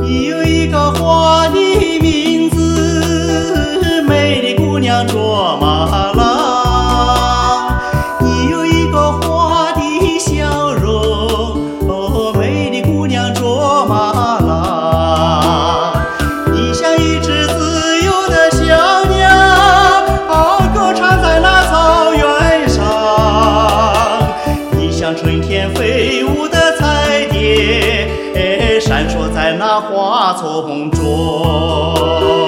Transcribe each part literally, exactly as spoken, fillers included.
你有一个花的名字，美丽姑娘卓玛拉。你有一个花的笑容，哦，美丽姑娘卓玛拉。你像一只自由的小鸟，啊，歌唱在那草原上。你像春天飞舞的彩蝶，闪烁在那花丛中。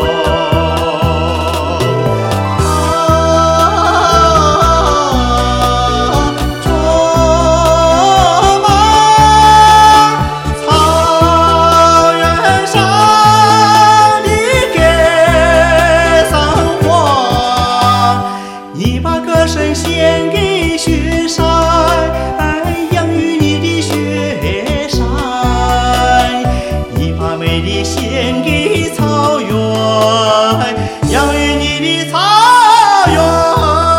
献给雪山，养育你的雪山；一把美丽献给草原，养育你的草原。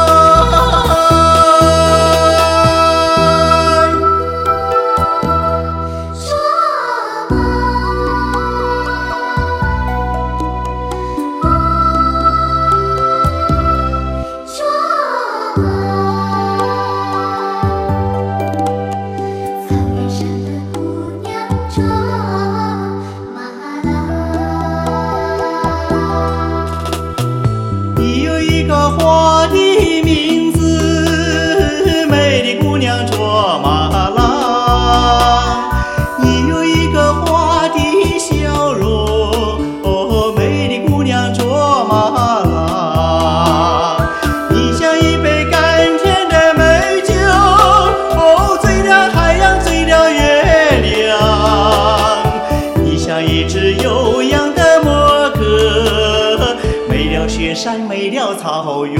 你有一个花的名字，美丽姑娘卓玛拉。你有一个花的笑容，哦，美丽姑娘卓玛拉。你像一杯甘甜的美酒，哦，醉了太阳，醉了月亮。你像一只悠扬的牧歌，美了雪山，美了草原。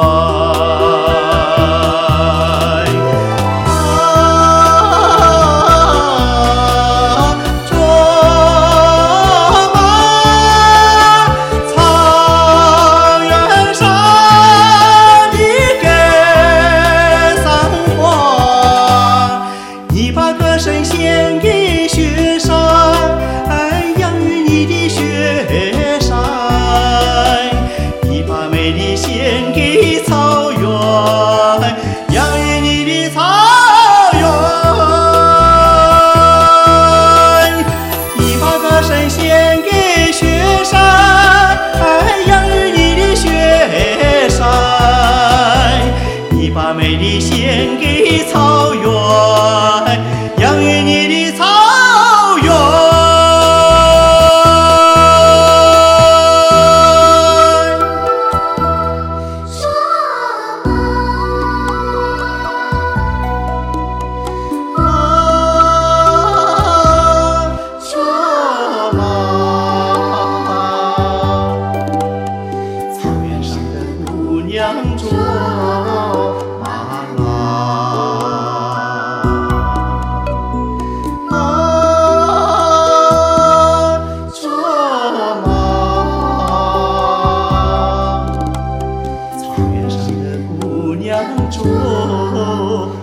献给雪山，养育你的雪山；一把美丽献给草原，养育你的草原；一把歌声献给雪山，养育你的雪山；一把美丽献给草原，养育你的草原。卓玛，草原上的姑娘卓玛拉。祝